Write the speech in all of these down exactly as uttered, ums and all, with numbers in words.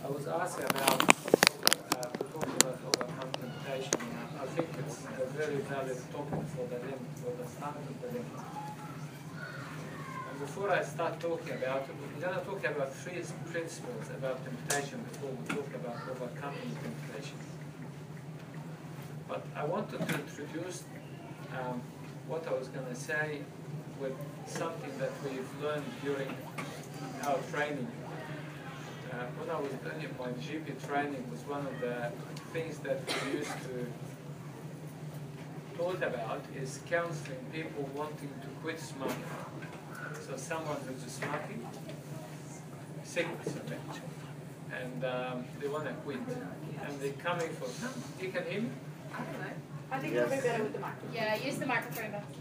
I was asked about uh, talking about overcome temptation. I think it's a very valid topic for the limit, for the start of the limit. And before I start talking about it, we're going to talk about three principles about temptation before we talk about overcoming temptation. But I wanted to introduce um, what I was going to say with something that we've learned during our training. Uh, when I was doing my G P training, was one of the things that we used to talk about is counseling people wanting to quit smoking. So someone who's smoking, cigarettes eventually, and um, they want to quit, and they're coming for. No, you can hear me? I don't know. I think it'll be better with the microphone. Yeah, use the microphone. Better.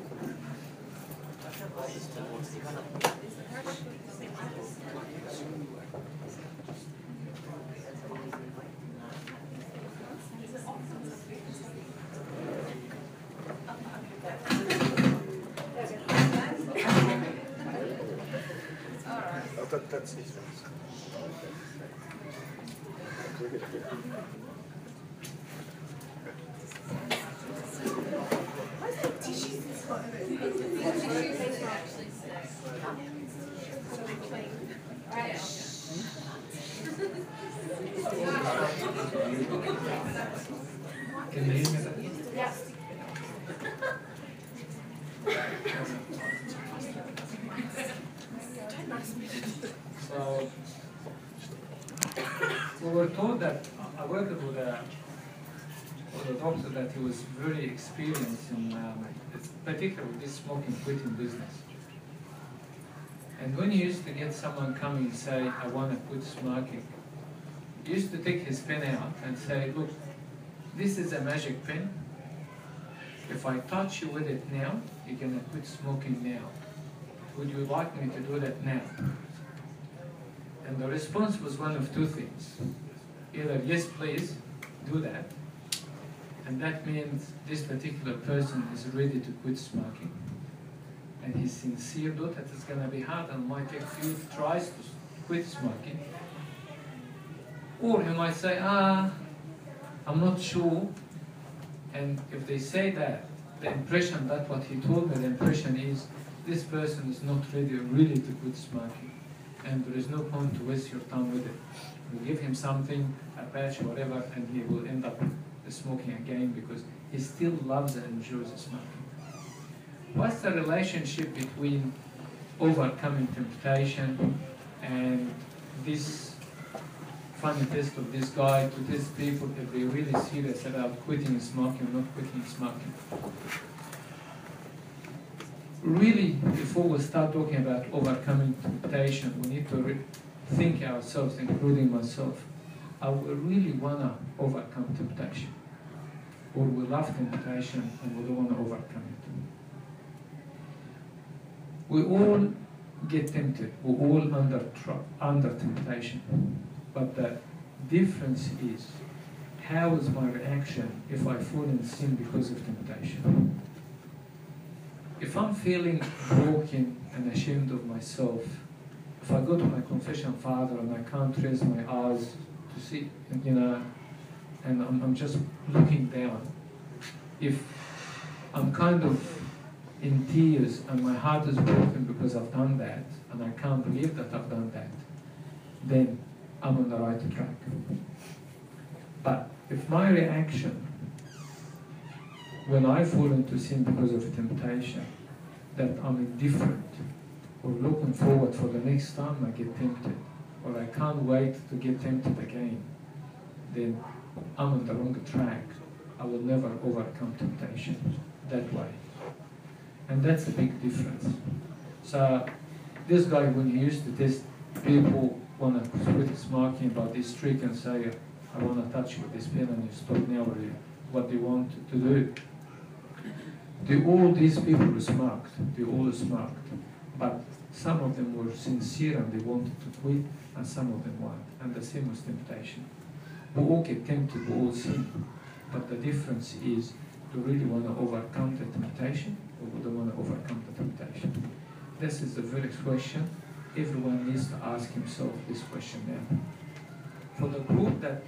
Oh, that, that's his one. Can you hear me? Yes. So, we were told that I worked with a, with a doctor that he was very experienced in, um, particularly this smoking quitting business. And when he used to get someone coming and say, I want to quit smoking, he used to take his pen out and say, look, this is a magic pen. If I touch you with it now, you're going to quit smoking now. Would you like me to do that now? And the response was one of two things. Either, yes, please, do that. And that means this particular person is ready to quit smoking. And he's sincere, though that it's going to be hard and might take a few tries to quit smoking. Or he might say, ah, I'm not sure. And if they say that, the impression that what he told me, the impression is this person is not ready really to quit smoking. And there is no point to waste your time with it. You give him something, a patch, whatever, and he will end up smoking again because he still loves and enjoys smoking. What's the relationship between overcoming temptation and this funny test of this guy to test people if they're really serious about quitting smoking or not quitting smoking? Really, before we start talking about overcoming temptation, we need to think ourselves, including myself. Are we really want to overcome temptation? Or we love temptation and we don't want to overcome it? We all get tempted. We're all under, under temptation. But the difference is, how is my reaction if I fall in sin because of temptation? If I'm feeling broken and ashamed of myself, if I go to my confession father and I can't raise my eyes to see, you know, and I'm, I'm just looking down, if I'm kind of in tears and my heart is broken because I've done that, and I can't believe that I've done that, then I'm on the right track. But if my reaction when I fall into sin because of temptation, that I'm indifferent or looking forward for the next time I get tempted, or I can't wait to get tempted again, then I'm on the wrong track. I will never overcome temptation that way. And that's a big difference. So this guy, when he used to test people want to quit smoking about this trick and say, I want to touch you with this pen and you stop now, or what they want to do. They, all these people were smoked, they all smoked, but some of them were sincere and they wanted to quit, and some of them weren't. And the same was temptation. We all get tempted, we all sin, but the difference is, do we really want to overcome the temptation, or we don't want to overcome the temptation? This is the first question. Everyone needs to ask himself this question now. for the group that,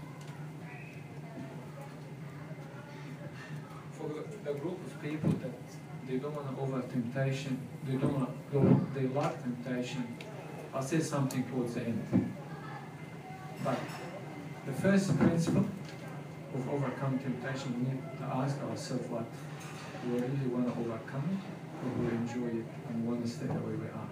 for the group of people that they don't want to over temptation, they don't want to go, they like temptation, I'll say something towards the end. But the first principle of overcoming temptation, we need to ask ourselves what, do we really want to overcome it, or do we enjoy it and want to stay the way we are?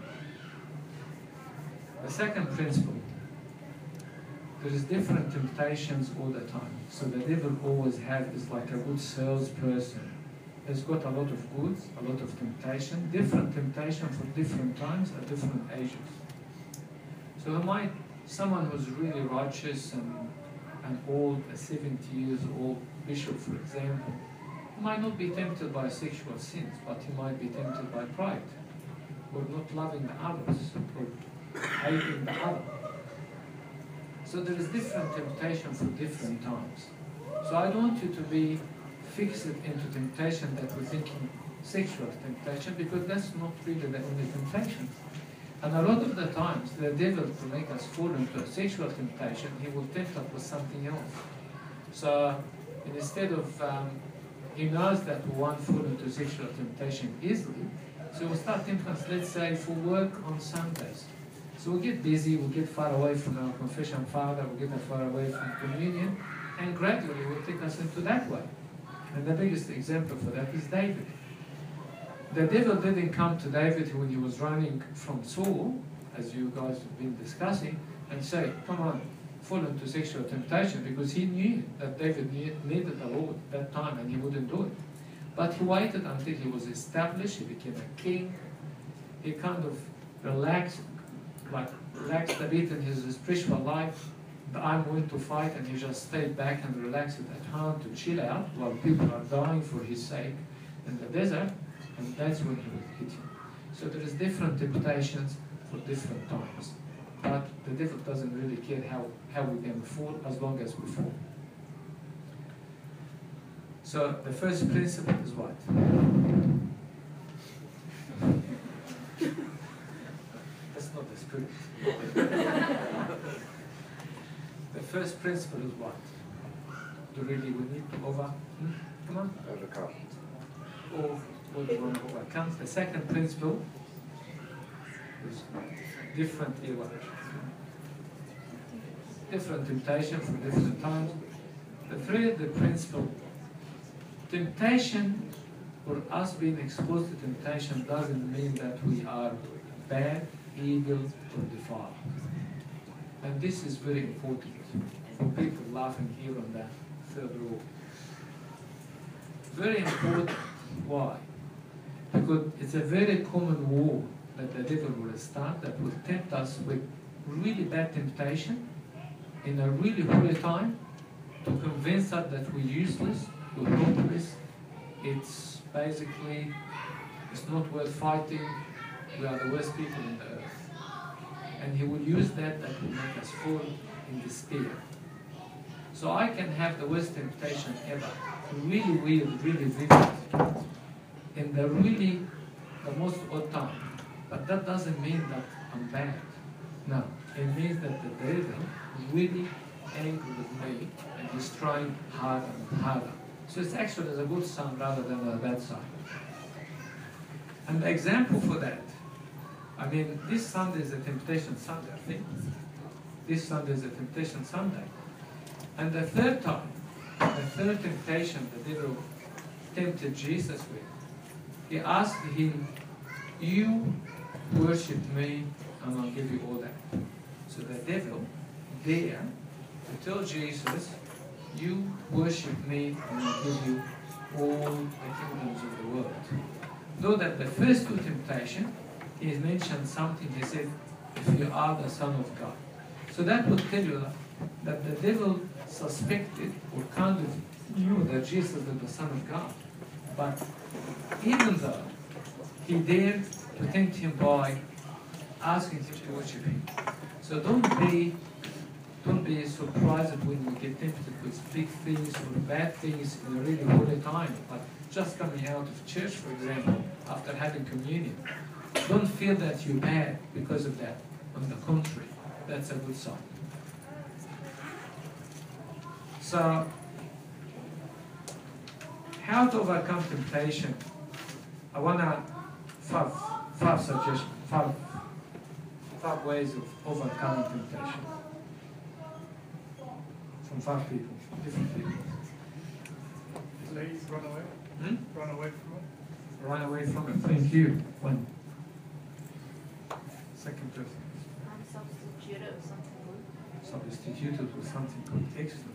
The second principle, there is different temptations all the time. So the devil always has is like a good salesperson. He's got a lot of goods, a lot of temptation, different temptation for different times at different ages. So it might, someone who's really righteous and, and old, a seventy years old bishop, for example, might not be tempted by sexual sins, but he might be tempted by pride, or not loving the others, or hating the other. So there is different temptation for different times. So I don't want you to be fixed into temptation that we're thinking sexual temptation, because that's not really the only temptation. And a lot of the times, the devil, to make us fall into a sexual temptation, he will tempt us with something else. So instead of, um, he knows that we won't fall into sexual temptation easily, so we'll start tempting us, let's say, for work on Sundays. So we'll get busy, we'll get far away from our confession father, we'll get far away from communion, and gradually will take us into that way. And the biggest example for that is David. The devil didn't come to David when he was running from Saul, as you guys have been discussing, and say, come on, fall into sexual temptation, because he knew that David needed the Lord at that time and he wouldn't do it. But he waited until he was established, he became a king, he kind of relaxed, like relaxed a bit in his spiritual life. I'm going to fight, and he just stayed back and relaxed at home to chill out while people are dying for his sake in the desert, and that's when he will hit him. So there is different temptations for different times, but the devil doesn't really care how, how we're going to fall as long as we fall. So the first principle is what? That's not the spirit. The first principle is what? Do really we need to over, hmm? come on? Overcome. Or what do we want to overcome? The second principle is different era. Different temptation for different times. The third, the principle, temptation, or us being exposed to temptation doesn't mean that we are bad, evil, or defiled. And this is very important for people laughing here on the third row. Very important. Why? Because it's a very common war that the devil will start that will tempt us with really bad temptation in a really holy time to convince us that we're useless, we're hopeless, it's basically, it's not worth fighting, we are the worst people in the earth. And he will use that, that will make us fall in despair. So I can have the worst temptation ever, really weird, really vivid, in the really, the most odd time. But that doesn't mean that I'm bad. No, it means that the devil is really angry with me and he's trying harder and harder. So it's actually a good sign rather than a bad sign. And the example for that, I mean, this Sunday is a temptation Sunday, I think. This Sunday is a temptation Sunday. And the third time, the third temptation the devil tempted Jesus with, he asked him, you worship me and I'll give you all that. So the devil dared to tell Jesus, you worship me and I'll give you all the kingdoms of the world. Though that the first two temptations, he mentioned something, he said, if you are the Son of God. So that would tell you that the devil suspected or kind of knew that Jesus was the Son of God. But even though he dared to tempt him by asking him to worship him. So don't be, don't be surprised when you get tempted with big things or bad things in a really holy time. But just coming out of church, for example, after having communion. Don't feel that you're bad because of that. On the contrary, that's a good sign. So, how to overcome temptation? I want to five, five suggestions, five, five ways of overcoming temptation from five people, different people. Please run away. Hmm? Run away from it. Run away from it. Thank you. One. Second person. I'm substituted with something good. Substituted with something good. Excellent.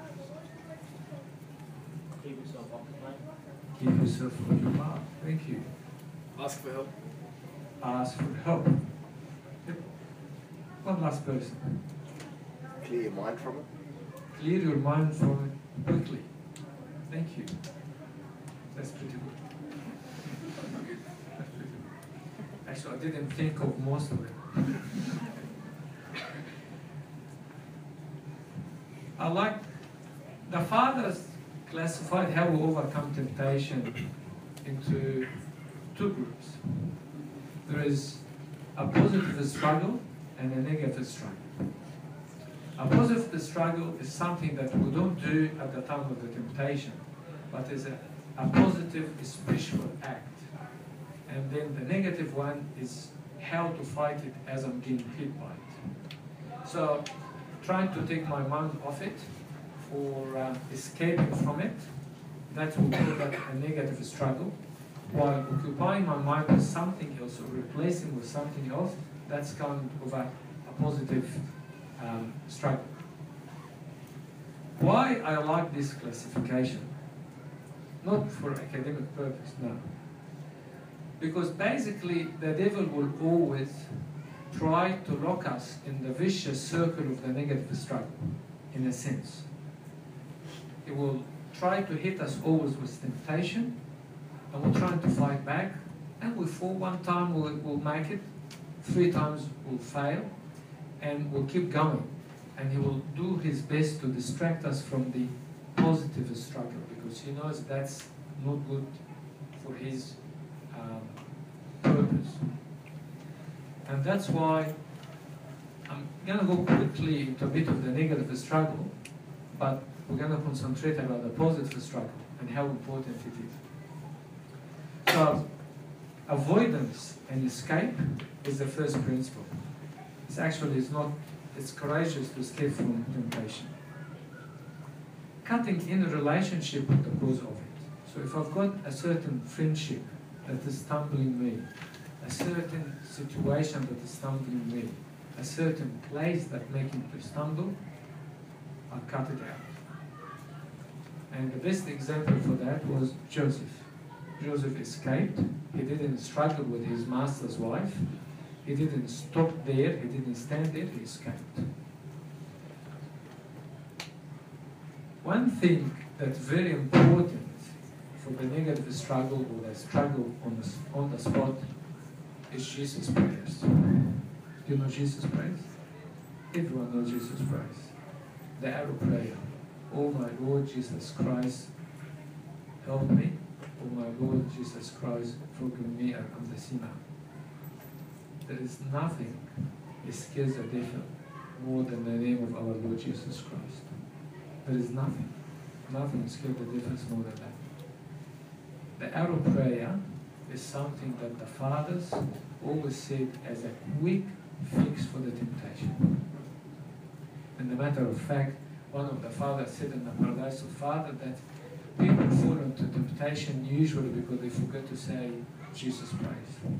Keep yourself occupied. Keep yourself occupied. Thank you. Ask for help. Ask for help. Yep. One last person. Clear your mind from it. Clear your mind from it quickly. Thank you. That's pretty good. That's pretty good. Actually, I didn't think of most of it. I like the fathers classified how we overcome temptation into two groups. There is a positive struggle and a negative struggle. A positive struggle is something that we don't do at the time of the temptation, but is a, a positive spiritual act. And then the negative one is how to fight it as I'm getting hit by it. So trying to take my mind off it or uh, escaping from it, that will call that a negative struggle. While occupying my mind with something else or replacing with something else, that's kind of a, a positive um, struggle. Why I like this classification? Not for academic purpose, no. Because basically the devil will always try to lock us in the vicious circle of the negative struggle, in a sense. He will try to hit us always with temptation, and we're trying to fight back, and we fall one time, we'll, we'll make it, three times we'll fail, and we'll keep going. And he will do his best to distract us from the positive struggle, because he knows that's not good for his um, purpose. And that's why I'm going to go quickly into a bit of the negative struggle, but we're going to concentrate about the positive struggle and how important it is. So, avoidance and escape is the first principle. It's actually it's not, it's courageous to escape from temptation. Cutting in a relationship with the cause of it. So if I've got a certain friendship that is stumbling me, a certain situation that is stumbling me, a certain place that making me stumble, I'll cut it out. And the best example for that was Joseph. Joseph escaped. He didn't struggle with his master's wife. He didn't stop there. He didn't stand there. He escaped. One thing that's very important for the negative struggle or the struggle on the, on the spot is Jesus' prayers. Do you know Jesus' prayers? Everyone knows Jesus' prayers. The arrow prayer. Oh my Lord Jesus Christ, help me. Oh my Lord Jesus Christ, forgive me, I'm the sinner. There is nothing that scares the devil more than the name of our Lord Jesus Christ. There is nothing. Nothing scares the devil more than that. The arrow prayer is something that the fathers always said as a quick fix for the temptation. And a matter of fact, one of the fathers said in the Paradise of Father that people fall into temptation usually because they forget to say Jesus praise.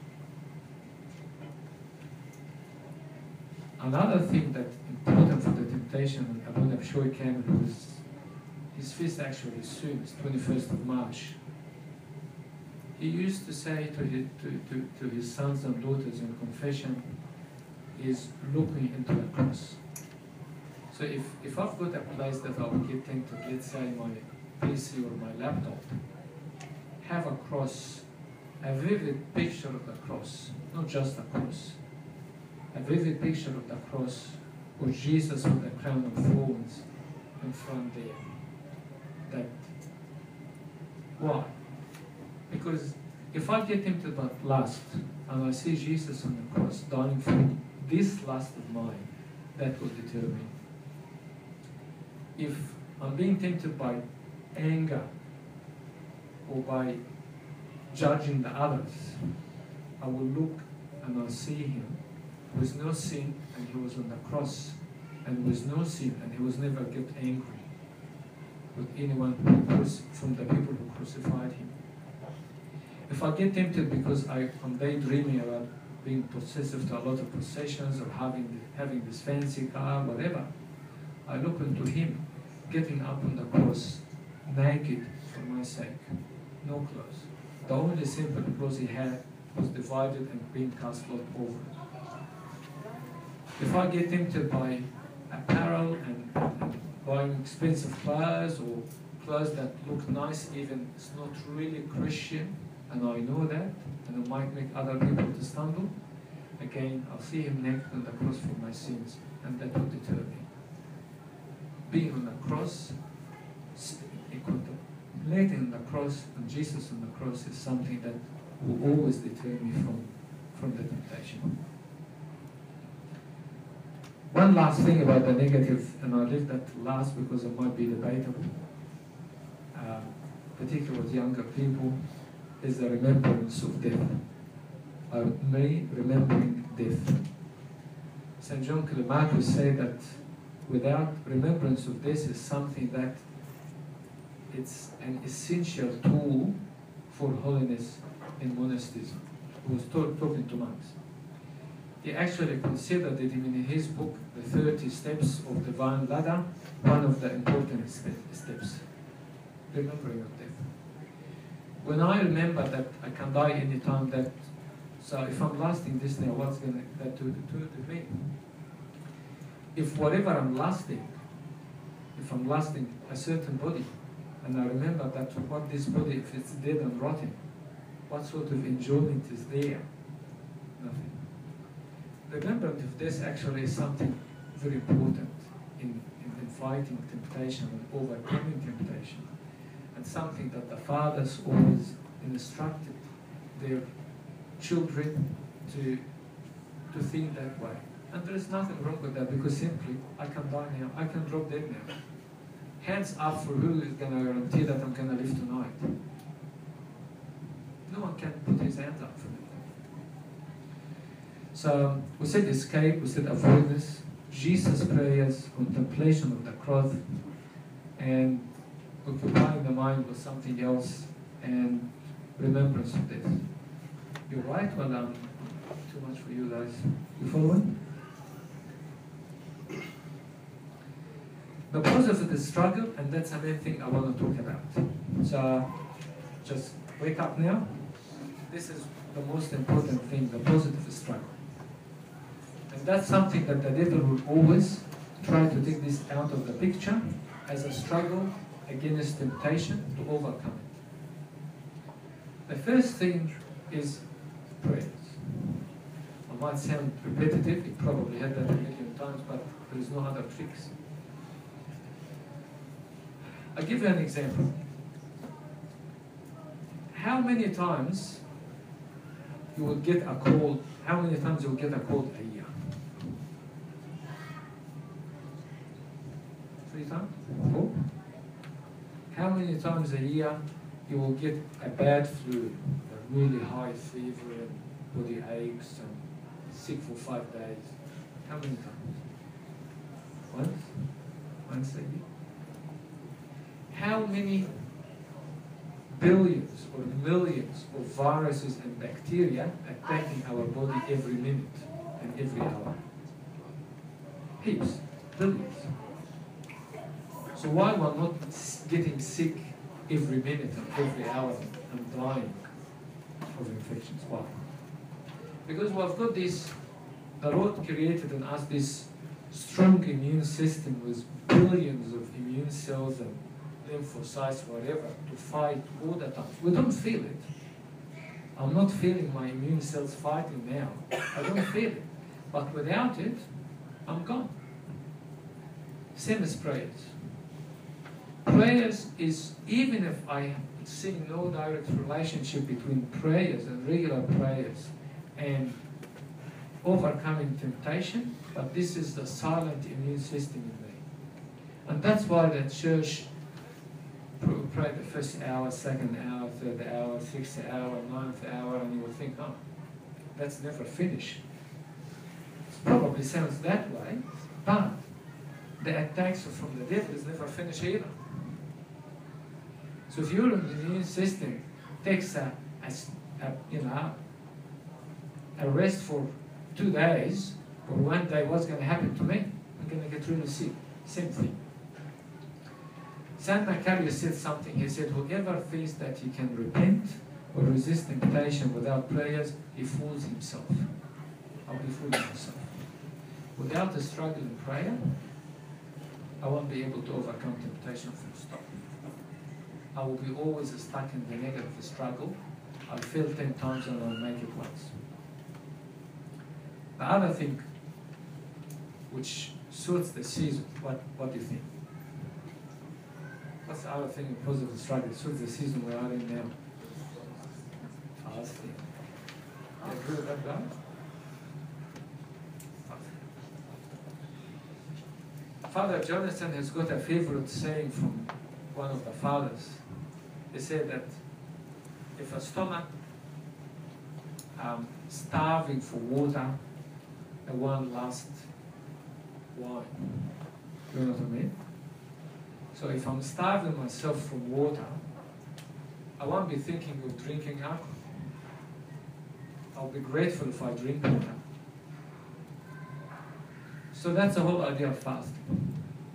Another thing that's important for the temptation, and Abu Nabshoy came, who was, his feast actually soon, it's twenty-first of March. He used to say to his, to, to, to his sons and daughters in confession, is looking into the cross. So if, if I've got a place that I will get tempted, let's say my P C or my laptop, have a cross, a vivid picture of the cross, not just a cross, a vivid picture of the cross with Jesus with the crown of thorns in front there. That, why? Because if I get tempted by lust and I see Jesus on the cross dying for this lust of mine, that will deter me. If I'm being tempted by anger or by judging the others, I will look and I'll see him with no sin, and he was on the cross, and with no sin, and he was never get angry with anyone who was from the people who crucified him. If I get tempted because I, I'm daydreaming about being possessive to a lot of possessions or having having this fancy car, whatever, I look into him getting up on the cross naked for my sake, no clothes. The only simple clothes he had was divided and being cast out over it. If I get tempted by apparel and, and buying expensive clothes or clothes that look nice, even it's not really Christian, and I know that, and it might make other people to stumble, again, I'll see him naked on the cross for my sins, and that will deter me. Being on the cross, contemplating on the cross, and Jesus on the cross is something that will always deter me from, from the temptation. One last thing about the negative, and I'll leave that last because it might be debatable, uh, particularly with younger people, is the remembrance of death. Uh, me remembering death. Saint John Climacus said that without remembrance of death is something that it's an essential tool for holiness in monasticism. He was talk, talking to monks. He actually considered it in his book, The thirty Steps of Divine Ladder, one of the important steps, remembering of death. When I remember that I can die any time, that so if I'm lasting this now, what's going that to do to me? If whatever I'm lasting, if I'm lasting a certain body, and I remember that what this body, if it's dead and rotting, what sort of enjoyment is there? Nothing. Remembrance of this actually is something very important in, in, in fighting temptation and overcoming temptation, and something that the fathers always instructed their children to, to think that way. And there is nothing wrong with that, because simply, I can die now, I can drop dead now. Hands up for who is going to guarantee that I'm going to live tonight. No one can put his hands up for me. So we said escape, we said avoidance, Jesus' prayers, contemplation of the cross, and occupying the mind with something else, and remembrance of this. You're right, well, um, too much for you guys. You following? The positive is struggle, and that's the main thing I want to talk about. So, just wake up now. This is the most important thing, the positive struggle. And that's something that the devil will always try to take this out of the picture as a struggle against temptation to overcome it. The first thing is prayers. I might sound repetitive, you probably heard that a million times, but there is no other tricks. I'll give you an example. How many times you will get a cold, how many times you will get a cold a year? Three times? Four? How many times a year you will get a bad flu, a really high fever and body aches and sick for five days? How many times? Once? Once a year? How many billions or millions of viruses and bacteria attacking our body every minute and every hour? Heaps, billions. So why we're not getting sick every minute and every hour and dying of infections? Why? Because we've got this, the Lord created in us this strong immune system with billions of immune cells and lymphocytes, whatever, to fight all the time. We don't feel it. I'm not feeling my immune cells fighting now. I don't feel it. But without it, I'm gone. Same as prayers. Prayers is, even if I see no direct relationship between prayers and regular prayers and overcoming temptation, but this is the silent immune system in me. And that's why the church pray the first hour, second hour, third hour, sixth hour, ninth hour, and you will think, oh, that's never finished. It probably sounds that way, but the attacks from the devil is never finished either. So if your immune system takes a, a, a you know, a rest for two days, or one day, what's going to happen to me? I'm going to get really sick. Same thing. Saint Macarius said something. He said, whoever thinks that he can repent or resist temptation without prayers, he fools himself. I'll be fooling myself. Without a struggle in prayer, I won't be able to overcome temptation full stop. I will be always stuck in the negative struggle. I'll fail ten times and I'll make it once. The other thing which suits the season, what, what do you think? What's the other thing in positive struggle? Suits the season we are in now? Fasting. You agree with that, guys? Father Jonathan has got a favorite saying from one of the fathers. He said that if a stomach um, starving for water, the one last wine. You know what I mean? So if I'm starving myself for water, I won't be thinking of drinking alcohol. I'll be grateful if I drink water. So that's the whole idea of fasting.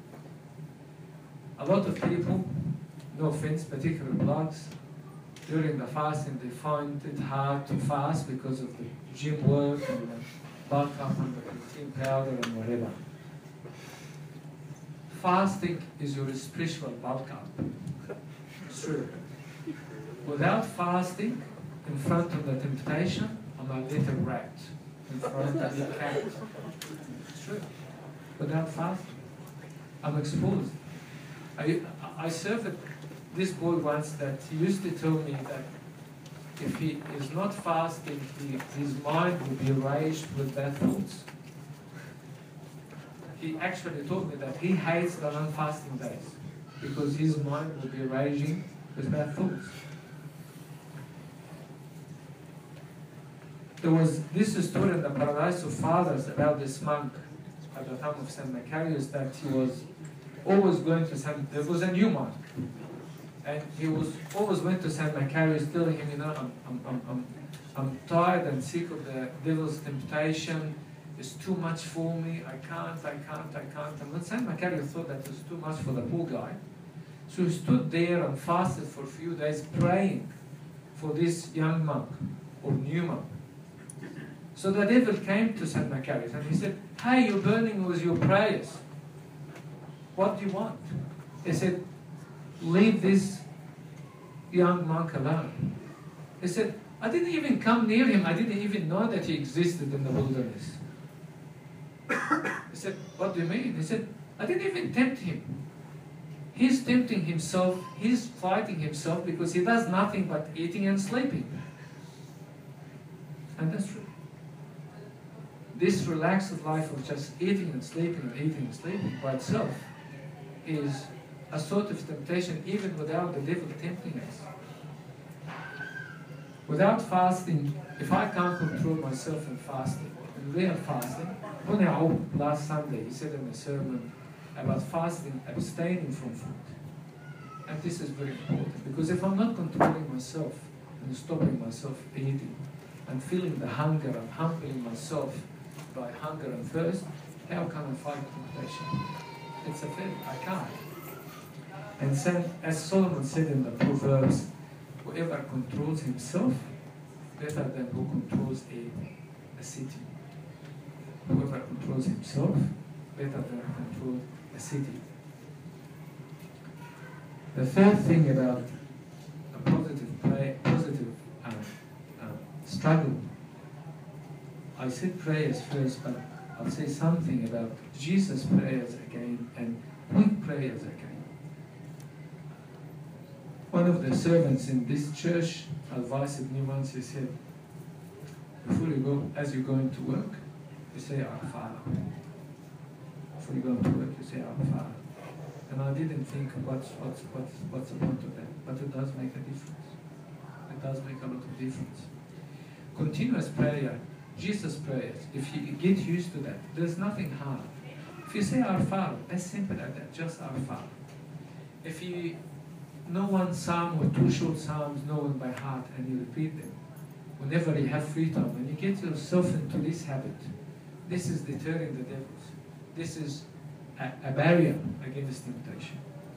A lot of people, no offense, particularly blacks, during the fasting they find it hard to fast because of the gym work and the bulk up and the protein powder and whatever. Fasting is your spiritual bulk up. It's true. Without fasting, in front of the temptation, I'm a little rat. In front of the cat. It's true. Without fasting, I'm exposed. I, I served this boy once that he used to tell me that if he is not fasting, he, his mind will be raged with bad thoughts. He actually told me that he hates the non-fasting days because his mind will be raging with bad thoughts. There was this story in the Paradise of Fathers about this monk at the time of Saint Macarius that he was always going to Saint, there was a new monk, and he was always went to Saint Macarius telling him, you know, I'm, I'm, I'm, I'm, I'm tired and sick of the devil's temptation. It's too much for me. I can't, I can't, I can't. And when Saint Macarius thought that it was too much for the poor guy, so he stood there and fasted for a few days praying for this young monk or new monk. So the devil came to Saint Macarius and he said, hey, you're burning with your prayers. What do you want? He said, leave this young monk alone. He said, I didn't even come near him. I didn't even know that he existed in the wilderness. He said, what do you mean? He said, I didn't even tempt him. He's tempting himself. He's fighting himself because he does nothing but eating and sleeping. And that's true. This relaxed life of just eating and sleeping and eating and sleeping by itself is a sort of temptation even without the devil tempting us. Without fasting, if I can't control myself in fasting, in real fasting, last Sunday he said in a sermon about fasting, abstaining from food. And this is very important because if I'm not controlling myself and stopping myself eating and feeling the hunger and humbling myself by hunger and thirst, how can I fight temptation? It's a failure. I can't. And then, as Solomon said in the Proverbs, whoever controls himself better than who controls a, a city. Whoever controls himself better than control a city. The third thing about a positive play, positive uh, uh, struggle, I said prayers first, but I'll say something about Jesus' prayers again and quick prayers again. One of the servants in this church advised me once, he said, before you go, as you're going to work, you say, Our Father. Before you go to work, you say, Our Father. And I didn't think what's, what's, what's, what's the point of that, but it does make a difference. It does make a lot of difference. Continuous prayer, Jesus prayers, if you get used to that, there's nothing hard. If you say Our Father, as simple as that, just Our Father. If you know one psalm or two short psalms, know them by heart, and you repeat them, whenever you have free time, and you get yourself into this habit, this is deterring the devils. This is a, a barrier against temptation.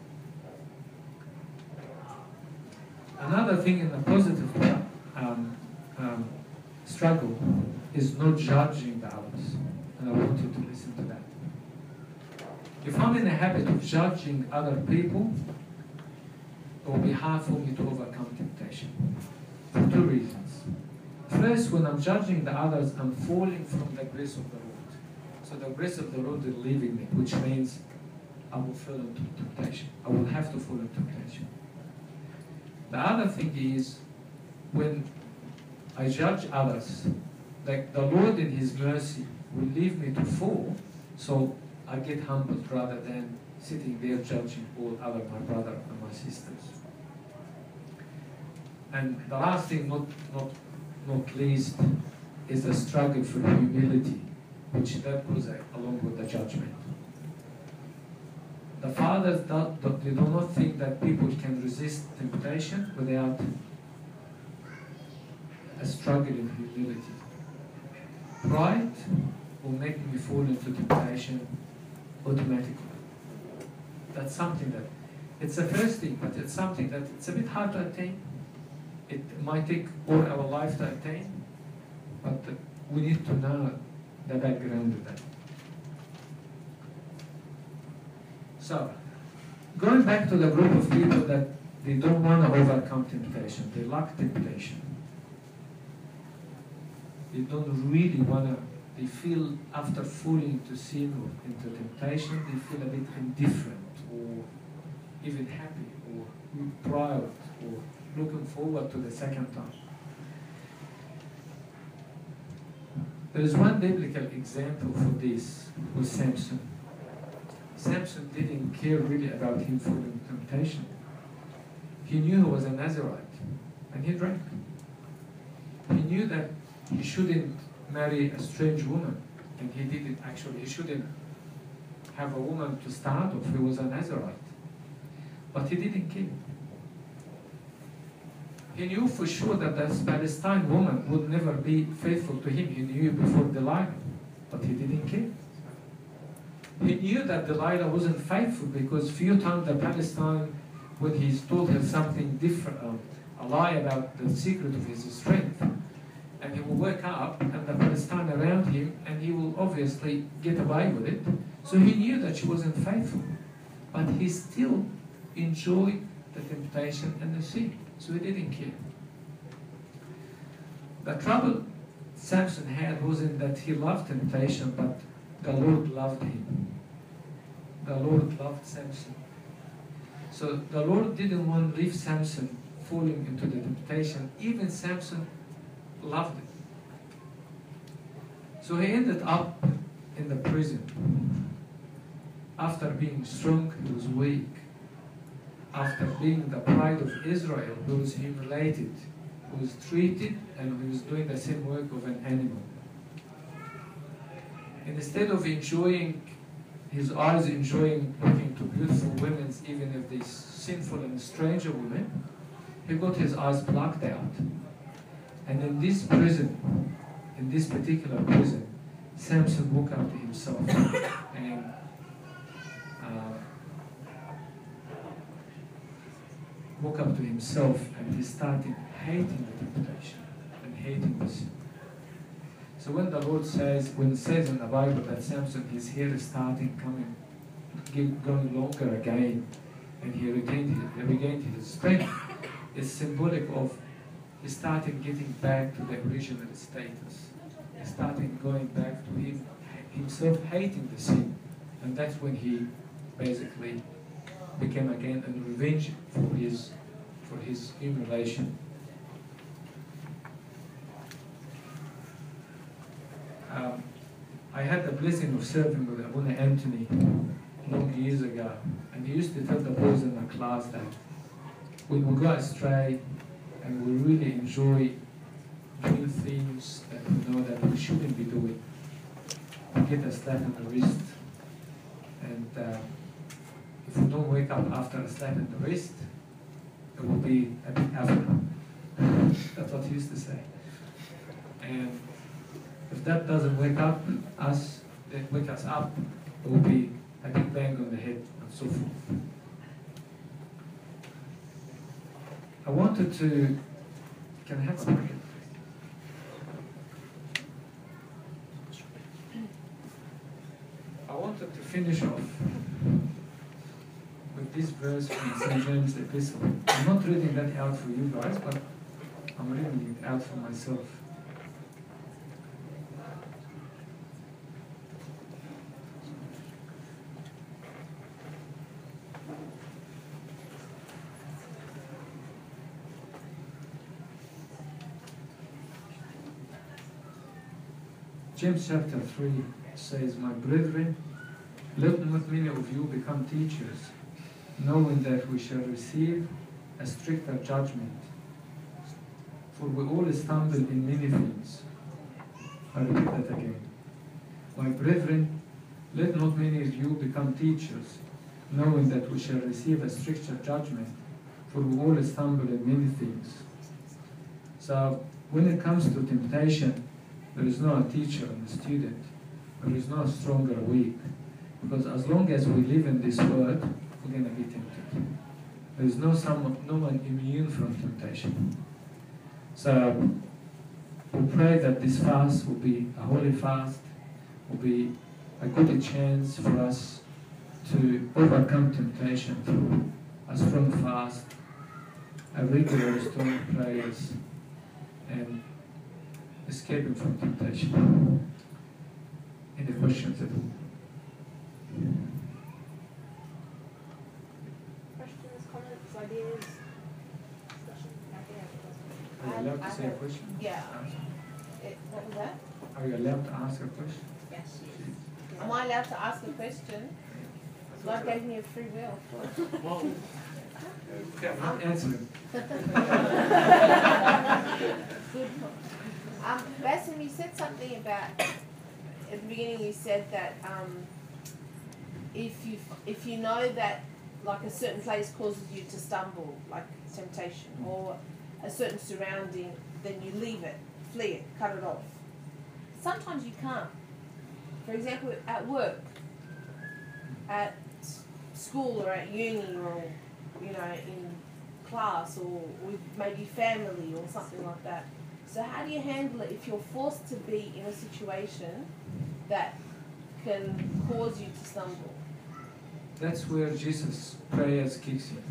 Another thing in the positive um, um, struggle is not judging the others. And I want you to listen to that. If I'm in a habit of judging other people, it will be hard for me to overcome temptation. For two reasons. First, when I'm judging the others, I'm falling from the grace of the Lord. So the grace of the Lord is leaving me, which means I will fall into temptation. I will have to fall into temptation. The other thing is, when I judge others, like the Lord in His mercy will leave me to fall, so I get humbled rather than sitting there judging all other my brother and my sisters. And the last thing, not, not, not least, is the struggle for humility, which that goes along with the judgment. The fathers, do, they do not think that people can resist temptation without a struggle in humility. Pride will make me fall into temptation automatically. That's something that, it's the first thing, but it's something that it's a bit hard to attain. It might take all our life to attain, but we need to know the background of that. So, going back to the group of people that they don't want to overcome temptation, they lack temptation. They don't really want to, they feel after falling into sin or into temptation, they feel a bit indifferent or even happy or proud or looking forward to the second time. There is one biblical example for this with Samson. Samson didn't care really about him falling into temptation. He knew he was a Nazirite, and he drank. He knew that he shouldn't marry a strange woman, and he didn't actually. He shouldn't have a woman to start off. He was a Nazirite. But he didn't care. He knew for sure that this Palestine woman would never be faithful to him. He knew before Delilah, but he didn't care. He knew that Delilah wasn't faithful because few times the Palestine, when he's told her something different, um, a lie about the secret of his strength, and he will wake up and the Palestine around him, and he will obviously get away with it. So he knew that she wasn't faithful, but he still enjoyed the temptation and the sin. So he didn't care. The trouble Samson had wasn't that he loved temptation, but the Lord loved him. The Lord loved Samson. So the Lord didn't want to leave Samson falling into the temptation. Even Samson loved it. So he ended up in the prison. After being strong, he was weak. After being the pride of Israel, he was humiliated, he was treated, and he was doing the same work of an animal. And instead of enjoying, his eyes enjoying looking to beautiful women, even if they're sinful and stranger women, he got his eyes plucked out. And in this prison, in this particular prison, Samson woke up to himself and uh, woke up to himself, and he started hating the temptation and hating the sin. So when the Lord says, when it says in the Bible that Samson, his hair is starting coming, going longer again, and he regained his, he regained his strength, it's symbolic of he started getting back to the original status. He started going back to him himself hating the sin, and that's when he basically became again a revenge for his for his humiliation. Um, I had the blessing of serving with Abuna Anthony long years ago, and he used to tell the boys in the class that when we go astray and we really enjoy doing things that we know that we shouldn't be doing, we get a slap on the wrist. And uh, if we don't wake up after a slap on the wrist, it will be a big after. That's what he used to say. And if that doesn't wake up us, then wake us up, it will be a big bang on the head and so forth. I wanted to, can I have a break? I wanted to finish off with this verse from Saint James' Epistle. I'm not reading that out for you guys, but I'm reading it out for myself. James chapter three says, "My brethren, let not many of you become teachers, knowing that we shall receive a stricter judgment. For we all stumble in many things." I repeat that again. "My brethren, let not many of you become teachers, knowing that we shall receive a stricter judgment, for we all stumble in many things." So when it comes to temptation, there is no a teacher and a student. There is no strong or weak. Because as long as we live in this world, we're going to be tempted. There is no, someone, no one immune from temptation. So we pray that this fast will be a holy fast, will be a good chance for us to overcome temptation through a strong fast, a regular strong prayers, and escaping from temptation. Any questions at all? Questions, comments, ideas, discussion? Are you allowed to say a question? Yeah. It, what was that? Are you allowed to ask a question? Yes. Am I allowed to ask a question? God gave me a free will. Okay, I'm not answering. Good. Um, Basim, you said something about, at the beginning you said that um, if you if you know that like a certain place causes you to stumble, like temptation, or a certain surrounding, then you leave it, flee it, cut it off. Sometimes you can't. For example, at work, at school or at uni, or you know, in class, or with maybe family or something like that. So how do you handle it if you're forced to be in a situation that can cause you to stumble? That's where Jesus' prayers kicks in.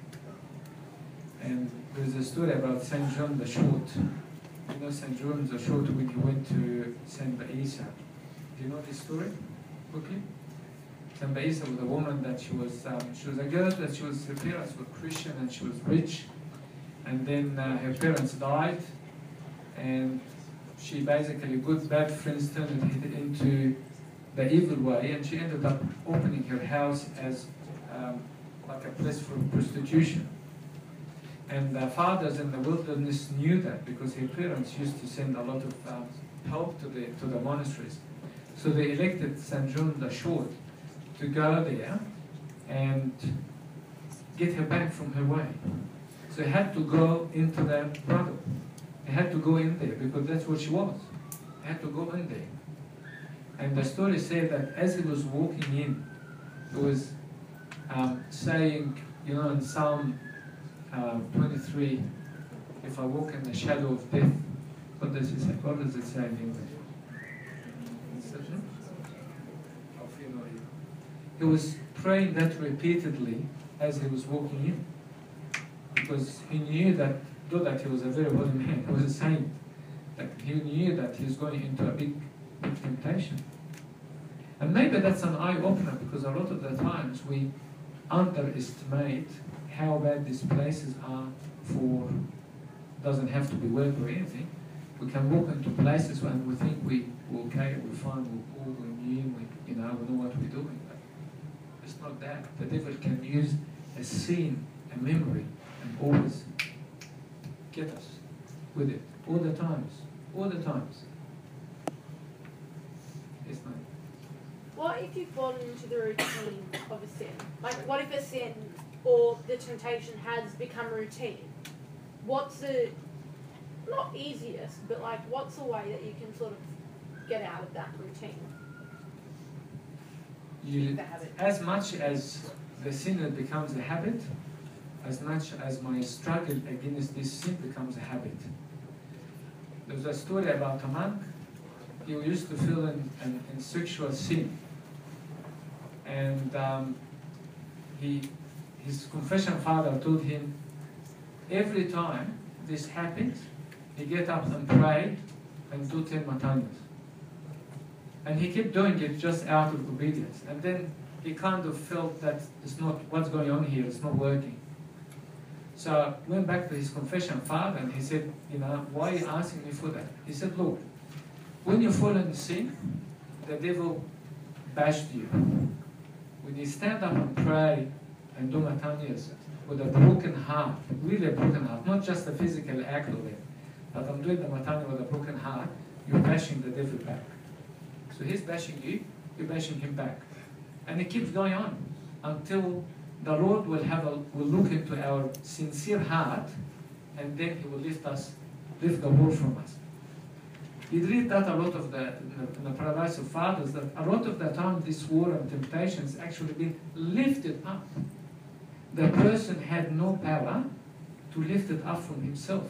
And there's a story about Saint John the Short. You know Saint John the Short when he went to Saint Baisa. Do you know this story? Quickly? Saint Baisa was a woman that she was, um, she was a girl that she was, her parents were Christian and she was rich. And then uh, her parents died. And she basically, good, bad friends turned it into the evil way, and she ended up opening her house as um, like a place for prostitution. And the fathers in the wilderness knew that because her parents used to send a lot of um, help to the to the monasteries. So they elected Saint John the Short to go there and get her back from her way. So he had to go into the brothel. He had to go in there because that's what she was. He had to go in there. And the story said that as he was walking in, he was um, saying, you know, in Psalm uh, twenty-three, if I walk in the shadow of death, what does it say? What does it say in English? He was praying that repeatedly as he was walking in, because he knew that, though that he was a very holy man, he was a saint, that he knew that he was going into a big, big temptation. And maybe that's an eye-opener, because a lot of the times we underestimate how bad these places are for, doesn't have to be work or anything. We can walk into places when we think we, we're okay, we're fine, we're cool, we're new, we, you know, we know what we're doing. But not that. The devil can use a scene, a memory, and always get us with it. All the times. All the times. Yes, ma'am. What if you've fallen into the routine of a sin? Like, what if a sin or the temptation has become routine? What's the, not easiest, but like, what's the way that you can sort of get out of that routine? You, as much as the sin becomes a habit, as much as my struggle against this sin becomes a habit. There's a story about a monk. He used to feel in, in, in sexual sin. And um, he, his confession father told him, every time this happens, he get up and pray and do ten matanyas. And he kept doing it just out of obedience. And then he kind of felt that it's not, what's going on here, it's not working. So I went back to his confession father and he said, you know, why are you asking me for that? He said, look, when you fall in sin, the devil bashed you. When you stand up and pray and do matanyas with a broken heart, really a broken heart, not just a physical act of it, but I'm doing the matanya with a broken heart, you're bashing the devil back. So he's bashing you, you're bashing him back. And it keeps going on until the Lord will have a, will look into our sincere heart, and then He will lift us, lift the world from us. You read that a lot of the in the Paradise of Fathers, that a lot of the time this war and temptations actually been lifted up. The person had no power to lift it up from himself.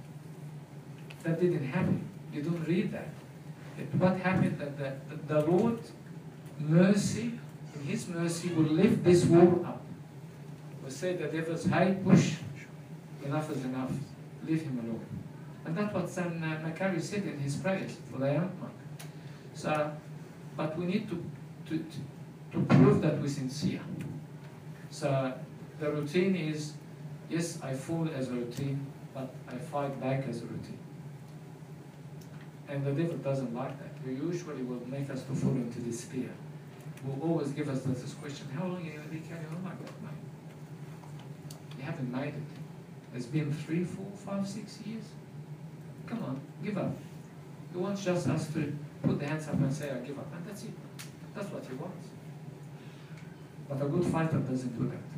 That didn't happen. You don't read that. It, what happened that the, the, the Lord mercy, in His mercy, will lift this war up. We say the devil's, hey, push, enough is enough, leave him alone. And that's what Saint Macarius said in his prayers for the young monk. So, but we need to, to, to prove that we're sincere. So the routine is, yes, I fall as a routine, but I fight back as a routine. And the devil doesn't like that. He usually will make us to fall into despair. Will always give us this question, how long are you going to be carrying on like that, mate? You haven't made it. It's been three, four, five, six years. Come on, give up. He wants just us to put the hands up and say, I give up. And that's it. That's what He wants. But a good fighter doesn't do that.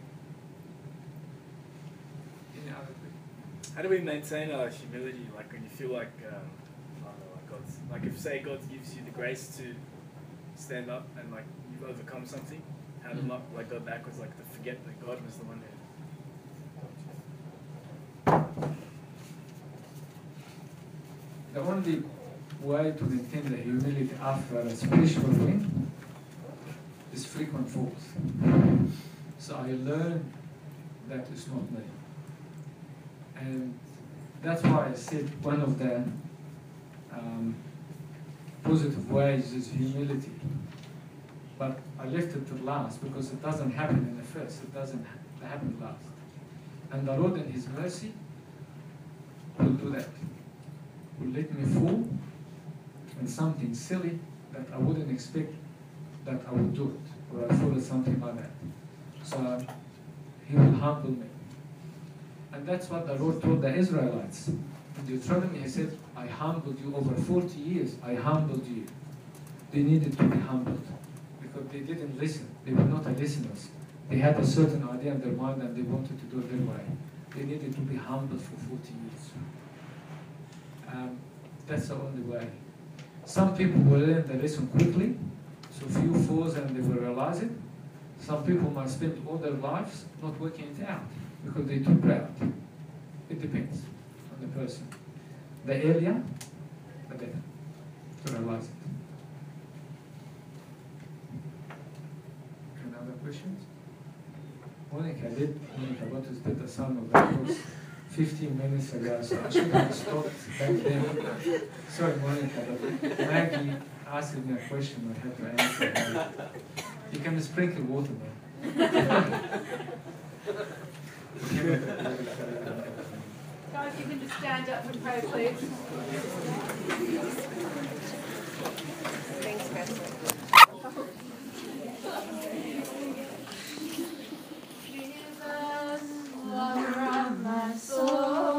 Any other question? How do we maintain our humility, like when you feel like, um, I don't know, like God's, like if say God gives you the grace to stand up and like you've overcome something, how to not like go backwards, like to forget that God was the one who. The only way to maintain the humility after a spiritual win is frequent falls. So I learned that it's not me. And that's why I said one of the um, positive ways is humility. But I left it to last because it doesn't happen in the first, it doesn't happen last. And the Lord in His mercy will do that. Will let me fall in something silly that I wouldn't expect that I would do it, or I fall in something like that. So He will humble me. And that's what the Lord told the Israelites. In Deuteronomy He said, I humbled you over forty years, I humbled you. They needed to be humbled because they didn't listen. They were not listeners. They had a certain idea in their mind and they wanted to do it their way. They needed to be humbled for forty years. Um, that's the only way. Some people will learn the lesson quickly, so few falls and they will realize it. Some people might spend all their lives not working it out because they're too proud. It depends on the person. The earlier, the better to realize it. Any other questions? Monica did, Monica Lotus did the sum of that course fifteen minutes ago, so I should have stopped back then. Sorry, Monica, but Maggie asked me a question, I had to answer her. You can sprinkle water there. Guys, you can just stand up and pray, please. Thanks, Pastor.